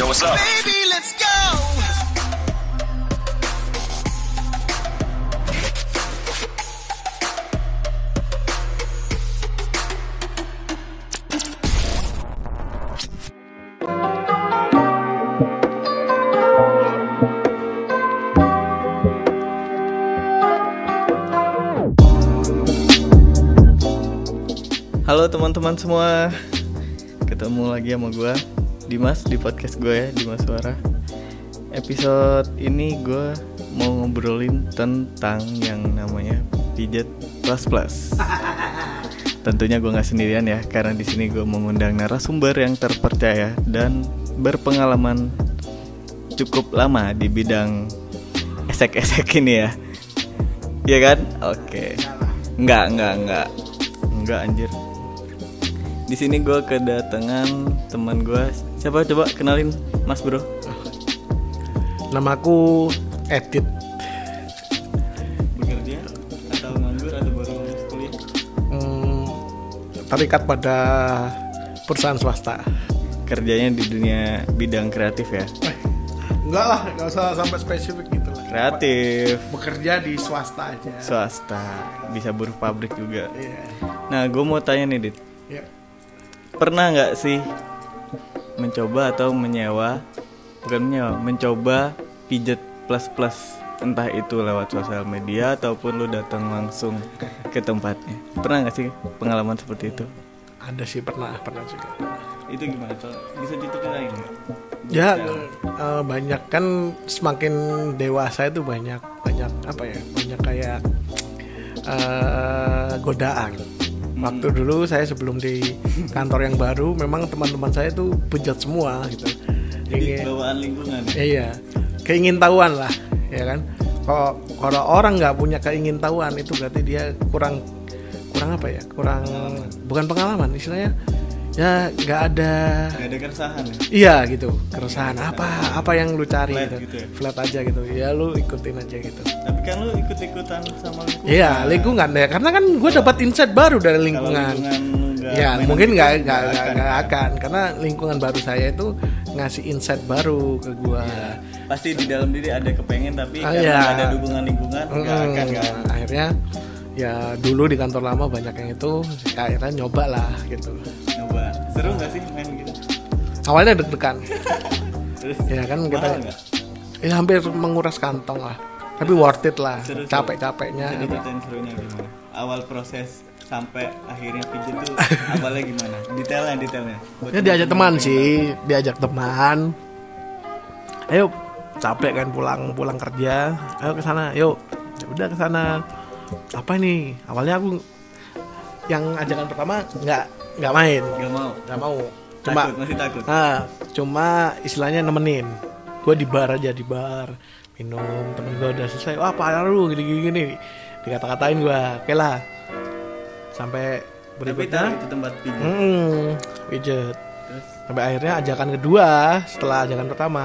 Yo, what's up? Baby, let's go. Halo teman-teman semua, ketemu lagi sama gue Dimas di podcast gue ya, Dimas Suara. Episode ini gue mau ngobrolin tentang yang namanya pijat plus. Tentunya gue nggak sendirian ya, karena di sini gue mengundang narasumber yang terpercaya dan berpengalaman cukup lama di bidang esek-esek ini ya. Iya kan? Oke. Enggak anjir. Di sini gue kedatangan teman gue. Siapa, coba kenalin Mas Bro. Namaku Edit. Bekerja atau nganggur atau baru lulus kuliah? Terikat pada perusahaan swasta. Kerjanya di dunia bidang kreatif ya. Enggak lah, enggak usah sampai spesifik gitu lah. Kreatif. Bekerja di swasta aja. Swasta. Bisa buruh pabrik juga. Iya. Nah, gue mau tanya nih, Dit. Iya. Pernah nggak sih mencoba atau mencoba pijat plus, entah itu lewat sosial media ataupun lu datang langsung ke tempatnya? Pernah nggak sih pengalaman seperti itu? Ada sih, pernah juga. Itu gimana tuh? Bisa diceritain nggak? Ya, banyak kan, semakin dewasa itu banyak apa ya? Banyak kayak godaan. Waktu dulu saya sebelum di kantor yang baru, memang teman-teman saya itu bejat semua gitu. Jadi bawaan lingkungan. Iya, keingintahuan lah, ya kan. Kalau orang nggak punya keingintahuan itu berarti dia kurang apa ya? Bukan pengalaman, istilahnya ya nggak ada keresahan ya? Iya gitu, keresahan apa yang lu cari flat gitu ya? Flat aja gitu, ya lu ikutin aja gitu. Tapi kan lu ikut-ikutan sama lingkungan. Iya, lingkungan ya, karena kan gue dapat insight baru dari lingkungan. Ya mungkin nggak akan, karena lingkungan baru saya itu ngasih insight baru ke gue. Ya, pasti di dalam diri ada kepengen, tapi karena ya. nggak ada dukungan lingkungan nggak akan kan. Akhirnya ya dulu di kantor lama banyak yang itu, akhirnya nyoba lah gitu. Nyoba, seru nggak sih main gitu? Awalnya deg-degan. Terus Ya kan kita mahal nggak? Ya hampir menguras kantong lah. Tapi worth it lah, Seru. capek-capeknya. Bisa diceritain serunya gimana? Awal proses sampai akhirnya pijat tuh awalnya gimana? Detailnya. Ya diajak teman sih, diajak teman. Ayo, capek kan pulang kerja. Ayo ke sana, yuk. Ya udah ke sana. Apa nih? Awalnya aku yang ajakan pertama nggak main. Nggak mau. Masih takut. Cuma istilahnya nemenin. Gue di bar minum, temen gue udah selesai. Wah, parah lu gini. Dikata-katain gue. Oke lah. Sampai berikutnya. Tapi itu tempat pijat. Pijat. Terus Sampai akhirnya ajakan kedua, setelah ajakan pertama,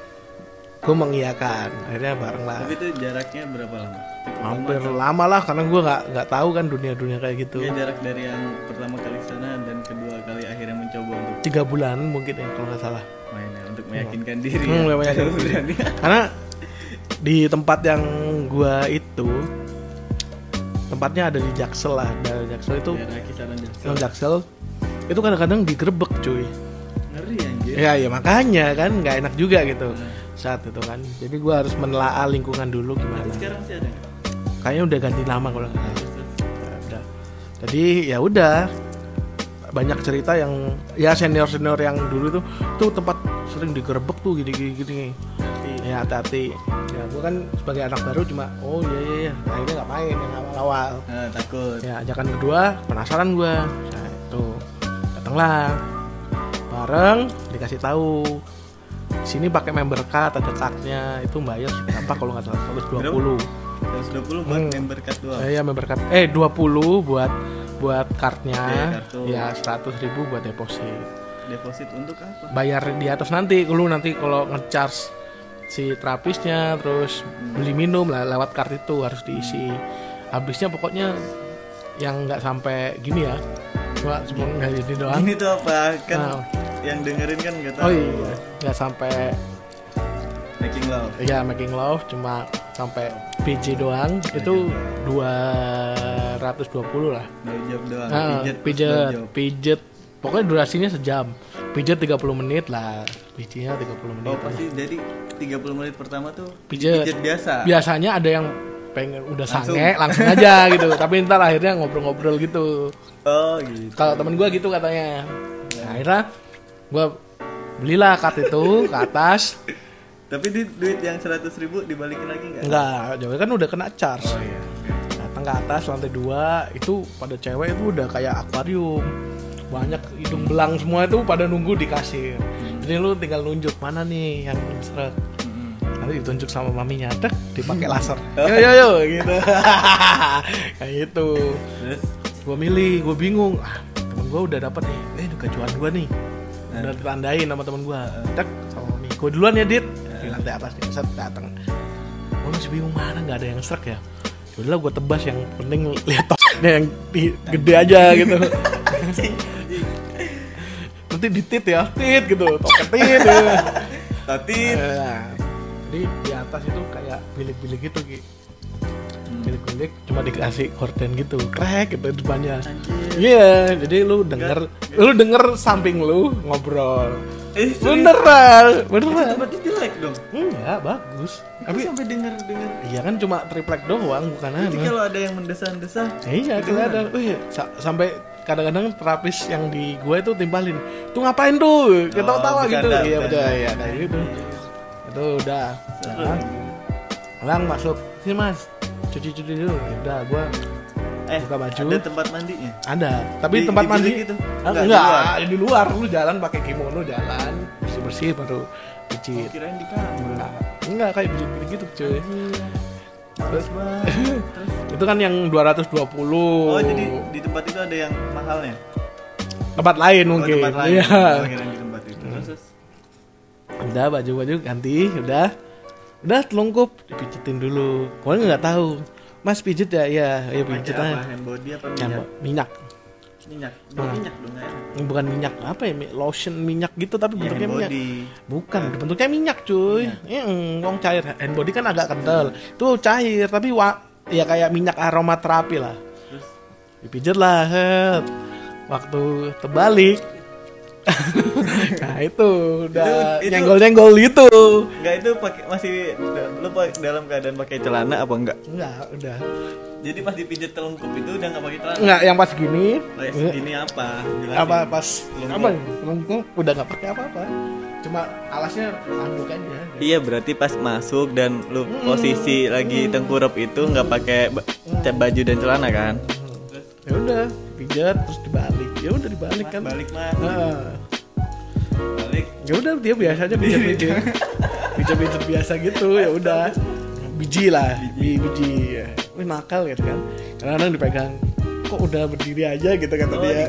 gue mengiyakan. Akhirnya bareng lah. tapi itu jaraknya berapa lama? Hampir lama lah, karena gue nggak tahu kan dunia kayak gitu. Ya, jarak dari yang pertama kali sana dan kedua kali akhirnya mencoba untuk 3 bulan mungkin ya kalau nggak salah. main ya, untuk meyakinkan diri Meyakinkan diri. Karena di tempat yang gue itu, tempatnya ada di Jaksel lah. Dari Jaksel itu, daerah kisaran Jaksel. Jaksel itu kadang-kadang digerebek cuy. Ngeri anjir. Ya makanya kan nggak enak juga gitu saat itu kan. Jadi gue harus menelaah lingkungan dulu gimana. Sekarang masih ada nggak? Kayaknya udah ganti nama kalau nggak salah. Ya, udah. Jadi ya udah, banyak cerita yang ya senior yang dulu tuh tempat sering digerebek tuh gini. Ya hati-hati. Ya gue kan sebagai anak baru cuma iya akhirnya nggak main yang awal. Takut. Ya ajakan kedua penasaran gue. Nah itu datanglah bareng, dikasih tahu sini pakai member card, ada cardnya, itu bayar berapa kalau nggak salah 120. 120 buat member card doang. Iya member card. 20 buat cardnya. Ya, Ya 100.000 buat deposit. Deposit untuk apa? Bayar di atas nanti kalau ngecharge si terapisnya, terus beli minum lah lewat card itu harus diisi. Habisnya pokoknya yang nggak sampai gini ya, cuma nggak ini doang. Ini tuh apa kan? yang dengerin kan nggak tahu. Oh iya, nggak sampai Making love. ya making love, cuma sampai PJ doang. Itu 220 lah. Blowjob doang. Pijet. Pokoknya durasinya sejam. Pijet 30 menit lah. PJ-nya 30 menit. Oh pasti jadi 30 menit pertama tuh Pijet biasa. Biasanya ada yang pengen udah sange langsung aja gitu. Tapi ntar akhirnya ngobrol-ngobrol gitu. Oh gitu. Kalau temen gue gitu katanya. Nah, akhirnya gue belilah cut itu ke atas. Tapi duit yang 100.000 dibalikin lagi nggak? Enggak, Jawa kan udah kena charge. Oh iya. Datang ke atas lantai 2 itu pada cewek itu udah kayak akuarium. Banyak hidung belang semua itu pada nunggu di kasir. Jadi lu tinggal nunjuk mana nih yang seret. Nanti ditunjuk sama maminya, dek dipakai laser. Yo gitu. Kayak gitu. Terus Gue milih, gue bingung. Temen gue udah dapet nih, ini gajuan gue nih. Udah ditandain sama temen gue. Dek sama mami. Gue duluan ya Dit. Di lantai atas nih, set datang. Gue masih bingung mana nggak ada yang serak ya. Yaudah gue tebas yang penting lihat toknya yang gede aja gitu. Nanti ditit ya, tit gitu, toketit ya. Tatit. Jadi di atas itu kayak bilik-bilik gitu Ki. Bilik-bilik cuma dikasih korden gitu, krek gitu depannya. Iya, jadi lu denger samping lu ngobrol. Beneran. Tempatnya jelek dong. Enggak, bagus. Tapi sampai denger. Iya kan cuma triplek doang, bukan Nanti kalau ada yang mendesah-desah. Iya, kelihatan. Sampai kadang-kadang terapis yang di gue itu timpalin. Tuh ngapain tuh? Ketawa-tawa gitu. Iya, betul ya kayak gitu. Itu udah. Lang masuk. Sini Mas. Cuci dulu. Udah, gua buka baju. Ada tempat mandinya? Ada. Tapi tempat mandi gitu? Enggak, di luar. Lu jalan pakai kimono jalan, bersih-bersih baru pijit. Kirain di kamar. Enggak kayak pijit gitu, cuy. Terus Itu kan yang 220. Oh, jadi di tempat itu ada yang mahalnya? Tempat lain mungkin. Tempat lain. Iya. Kirain di tempat itu. Terus Udah baju ganti, udah telungkup dipijitin dulu. Gua nggak tahu. Mas pijit ya? Iya pijit aja. Hand body apa minyak? Minyak. Minyak dong ya. Bukan minyak apa ya? Lotion minyak gitu tapi bentuknya minyak. Bukan, bentuknya minyak, cuy. Wong cair. Hand body kan agak kental. Tuh cair tapi ya kayak minyak aromaterapi lah. Terus dipijit lah. Waktu terbalik nah itu udah nyenggol-nyenggol gitu. Enggak, itu masih lu dalam keadaan pakai celana apa enggak? Enggak, udah. Jadi pas dipijit telungkup itu udah enggak pakai celana? Enggak, yang pas gini. Gini apa? Jelasin. Apa pas telungkup udah enggak pakai apa-apa. Cuma alasnya handuk aja. Iya, berarti pas masuk dan lu posisi lagi tengkurap itu enggak pakai baju dan celana kan? Ya udah, pijat terus dibalik. Ya udah dibalik kan. Balik Mas. Balik. Ya udah dia biasa aja pijat. Pijat biasa gitu, ya udah. Biji lah, biji. Wih nakal gitu kan. Kadang-kadang dipegang. Kok udah berdiri aja gitu kata dia.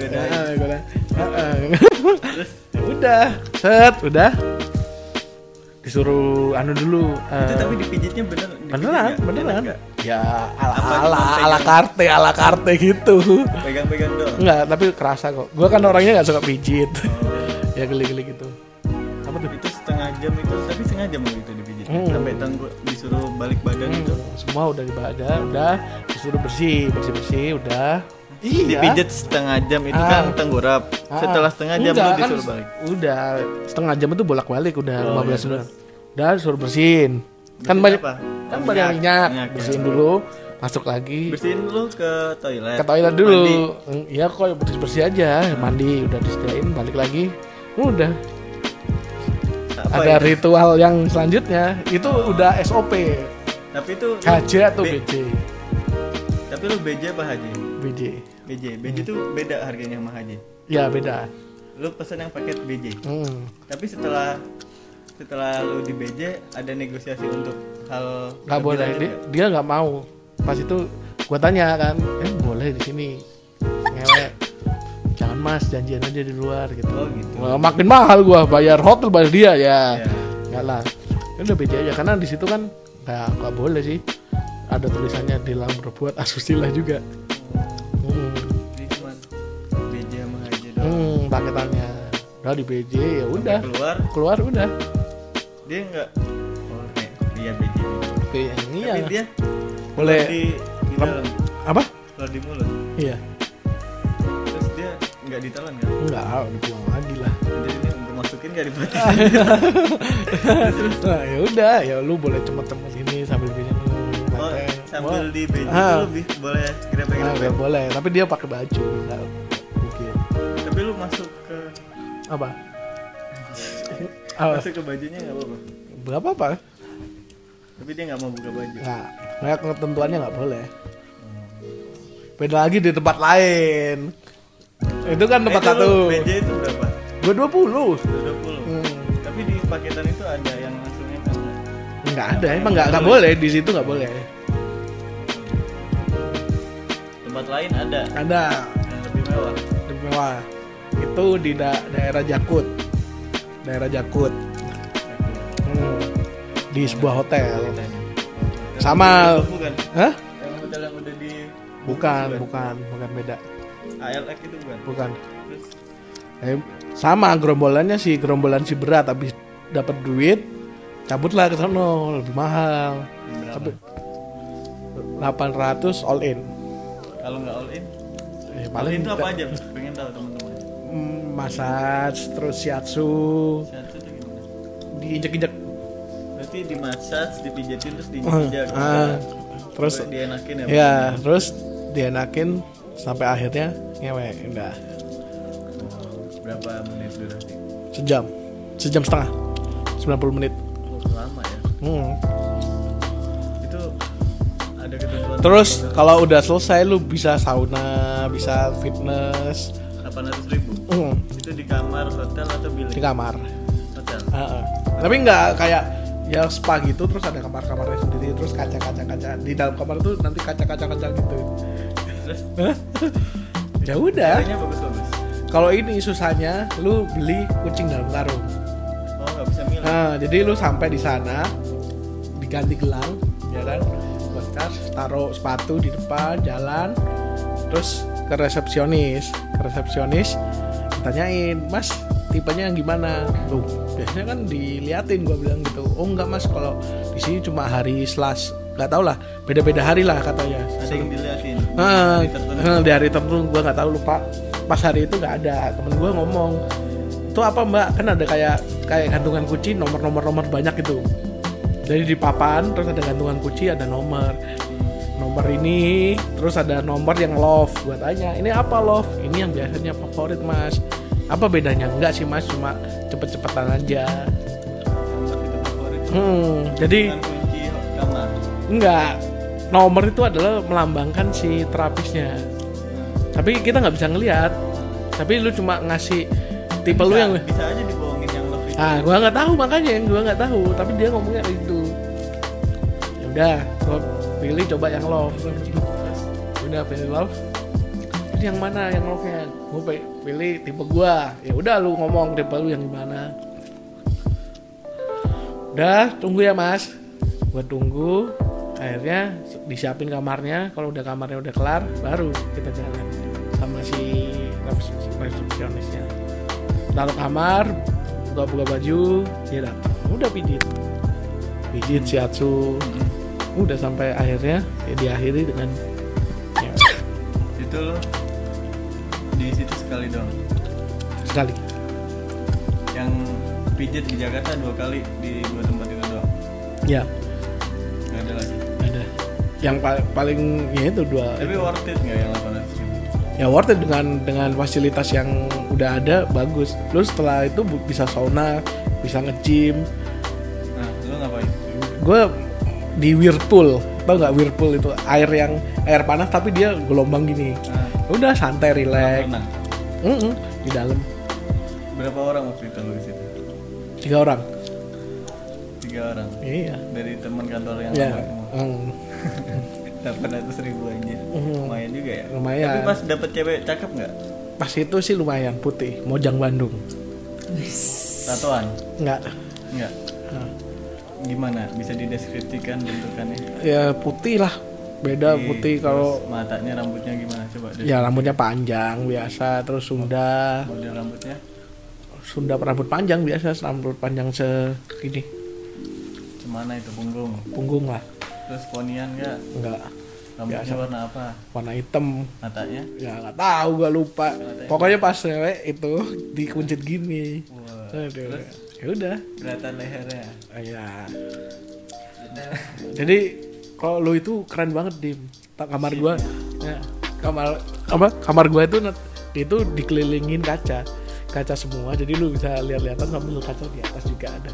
Terus ya udah, udah. Disuruh dulu. Itu tapi dipijitnya Beneran. Ya ala karte gitu. Pegang-pegang doang. Enggak, tapi kerasa kok. Gua kan orangnya enggak suka pijit. Ya geli-geli gitu. Apa tuh? Itu setengah jam itu, tapi setengah jam itu dipijit. Sampai disuruh balik badan gitu. Semua udah udah disuruh bersih, udah. Iya. Dipijit setengah jam itu kan tenggorap. Setelah setengah jam lu disuruh balik. Udah, setengah jam itu bolak-balik udah 15 menit. Udah disuruh bersihin. Kan banyak minyak. Bersihin dulu, masuk lagi. Bersihin dulu ke toilet. Ke toilet dulu. Iya kok bersih aja, mandi udah disediain, balik lagi. Udah. Ada ritual yang selanjutnya itu udah SOP. Tapi itu HJ atau BJ? Tapi lu BJ apa HJ? BJ itu beda harganya sama HJ. Ya beda. Lu pesen yang paket BJ. Tapi setelah lu di BJ ada negosiasi untuk hal nggak boleh. Dia nggak mau. Pas itu gua tanya kan, boleh di sini ngewek. Jangan Mas, janjian aja di luar gitu. Oh gitu. Makin mahal gua bayar hotel bayar dia ya. Enggak lah. Udah BJ aja karena di situ kan nggak boleh sih. Ada tulisannya dilarang berbuat asusila juga. Jadi cuma BJ sama HJ doang. Paketannya. Kalau di BJ ya udah. Keluar udah. dia nggak lihat BJ Iya. tapi dia boleh di dalam apa? kalau di mulut Iya. terus dia nggak ditelan kan? Enggak, dibuang lagi lah. Jadi dia masukin nggak dipakai. Nah, ya udah, ya lu boleh cemot-cemot ini sambil minum. Oh, sambil di BJ itu lebih boleh grepe-grepe. Nggak boleh, tapi dia pakai baju. Enggak mungkin. Tapi lu masuk ke Apa? masuk ke bajunya nggak apa-apa. Nggak apa-apa. Tapi dia nggak mau buka baju. Nah, ketentuannya nggak boleh. Beda lagi di tempat lain. Itu kan tempat satu. BJ itu berapa? Gua 20. 20. Tapi di paketan itu ada yang langsungnya kan? Nggak ada, emang nggak boleh di situ nggak boleh. Tempat lain ada. Ada. Yang lebih mewah. Lebih mewah. Itu di daerah Jakut. Daerah Jakut. Di sebuah hotel. Sama. Bukan. Hah? Yang hotel yang udah di. Bukan beda. ALX itu bukan. Bukan. Terus Sama gerombolannya sih, gerombolan si berat habis dapat duit, cabutlah ke sana, lebih mahal. Tapi 800 all in. Kalau nggak all in? Paling itu apa aja? Pengen tahu teman-teman. Massage, terus shiatsu. Shiatsu itu gimana? Diinjek-injek. Berarti di massage, dipijetin terus diinjek. Terus dienakin ya? Ya, terus dienakin sampai akhirnya ngewe, udah. Berapa menit durasi? Sejam setengah, 90 menit. Lama ya? Itu ada ketentuan. Terus kalau udah selesai lu bisa sauna, bisa fitness. 800.000. Itu di kamar hotel atau bilik? Di kamar. Hotel. Tapi nggak kayak ya spa gitu, terus ada kamar-kamarnya sendiri, terus kaca di dalam kamar tuh nanti kaca gitu. Terus? Ya udah. Harganya bagus-bagus. Kalau ini susahnya, lu beli kucing dalam karung. Oh, nggak bisa milih. Jadi lu sampai di sana, diganti gelang, ya kan? Bekas, taruh sepatu di depan, jalan, terus ke resepsionis, tanyain, Mas, tipenya yang gimana? Tuh, biasanya kan diliatin, gua bilang gitu. Oh enggak Mas, kalau di sini cuma hari Selasa, nggak tahu lah, beda-beda hari lah katanya. Ada yang diliatin. Di hari tertentu gua nggak tahu, lupa. Pas hari itu nggak ada. Temen gue ngomong, itu apa Mbak? Kan ada kayak gantungan kunci, nomor banyak gitu. Jadi di papan terus ada gantungan kunci, ada nomor ini, terus ada nomor yang love. Gue tanya, ini apa love? Ini yang biasanya favorit Mas. Apa bedanya? Enggak sih Mas, cuma cepet-cepetan aja. Itu favorit. Jadi kunci kamar. Enggak. Nomor itu adalah melambangkan si terapisnya. Tapi kita nggak bisa ngelihat. Tapi lu cuma ngasih tipe lu yang bisa aja dibohongin yang love itu. Gua nggak tahu, makanya gua nggak tahu. Tapi dia ngomongnya itu. Ya udah, gua pilih coba yang love. Udah pilih love. Jadi yang mana yang love-nya? Gua pilih tipe gua. Ya udah, lu ngomong tipe lu yang gimana. Udah, tunggu ya Mas. Gua tunggu. Akhirnya disiapin kamarnya. Kalau udah kamarnya udah kelar, baru kita jalan sama si resepsionisnya. Taruh kamar, buka baju, dia datang. Udah pijit shiatsu. Udah sampai akhirnya ya diakhiri dengan ya. Itu lo di situ sekali dong. Sekali. Yang pijit di Jakarta 2 kali di 2 tempat itu doang. Ya. Nggak ada lagi. Ada. Yang paling ya itu 2. Tapi worth it nggak yang 800.000? Ya worth it dengan fasilitas yang udah ada, bagus. Lu setelah itu bisa sauna, bisa nge-gym. Nah, lu ngapain? Gue di Whirlpool, tau nggak Whirlpool itu air panas tapi dia gelombang gini. Udah santai, relax. Di dalam. Berapa orang waktu itu lu di situ? 3 orang. 3 orang. Iya. Dari teman kantor yang Ya. 800.000 aja. Lumayan juga ya. Lumayan. Tapi pas dapet cewek cakep nggak? Pas itu sih lumayan, putih, Mojang Bandung. Tatoan? Enggak. Gimana? Bisa dideskripsikan bentukannya? Ya putih lah. Beda putih kalau matanya, rambutnya gimana? Coba. Ya rambutnya panjang biasa, terus Sunda. Model rambutnya? Sunda rambut panjang biasa, rambut panjang segini, Cemana itu punggung lah. Terus ponian nggak? Enggak, Rambutnya biasa. warna apa? Warna hitam. Matanya? Ya nggak tahu, gak lupa. Pokoknya pas cewek itu dikuncit gini. Wah. Aduh. Terus Ya udah. kelihatan lehernya. Ya. Jadi kalau lu itu keren banget Dim. Kamar gua, ya, kamar gua itu dikelilingin kaca semua. Jadi lu bisa lihat-lihatan sambil kaca di atas juga ada.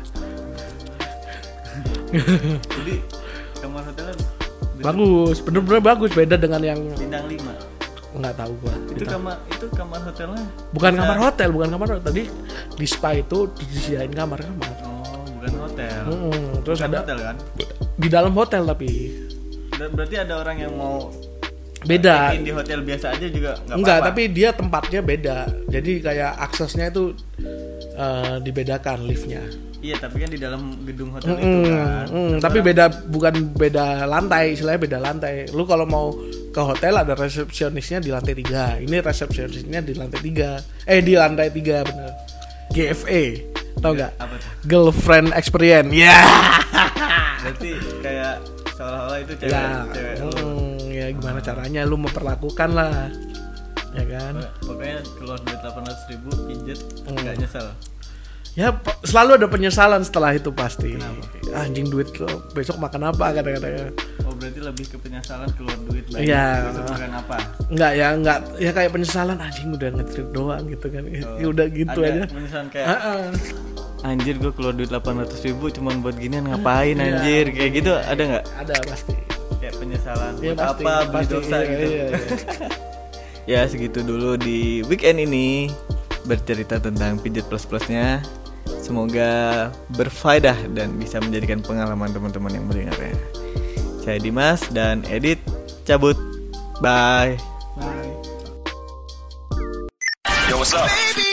Jadi kamar hotelnya Bagus, bener-bener bagus, beda dengan yang bintang 5. nggak tahu gua. Itu kamar hotelnya. Bukan bisa- kamar hotel. Tadi di spa itu disediain kamar. Oh, bukan hotel. Terus Bukan ada hotel kan? di dalam hotel tapi Berarti ada orang yang mau beda. check-in di hotel biasa aja juga nggak Enggak, apa-apa. tapi dia tempatnya beda. Jadi kayak aksesnya itu dibedakan liftnya. Iya, tapi kan di dalam gedung hotel itu kan. Tapi bukan beda lantai, istilahnya beda lantai. Lu kalau mau ke hotel ada resepsionisnya di lantai 3. Ini resepsionisnya di lantai 3. Di lantai 3 bener. GFE. Tau nggak? Apa tuh? Girlfriend experience. Ya. Berarti kayak seolah-olah itu cewek, Ya. cewek lu. Ya gimana caranya lu memperlakukan lah. Ya kan? Pokoknya keluar duit 800.000 pijet nggak nyesel. Ya selalu ada penyesalan setelah itu pasti. Kenapa? Anjing duit lo besok makan apa kadang-kadang. Oh, berarti lebih ke penyesalan keluar duit banyak. Iya. Besok makan apa? Enggak ya kayak penyesalan anjing udah nge-trip doang gitu kan. Ya udah gitu Ada aja. penyesalan kayak Heeh. anjir gue keluar duit 800.000 cuman buat ginian ngapain Iya. anjir kayak gitu ada nggak? Ada pasti. Kayak penyesalan Iya, buat pasti, apa beli pasti. dosa Iya, gitu. iya, iya. Ya segitu dulu di weekend ini bercerita tentang pijat plus-plusnya. Semoga berfaedah dan bisa menjadikan pengalaman teman-teman yang mendengarnya. Saya Dimas dan Edit cabut. Bye. Bye. Yo, what's up? Baby.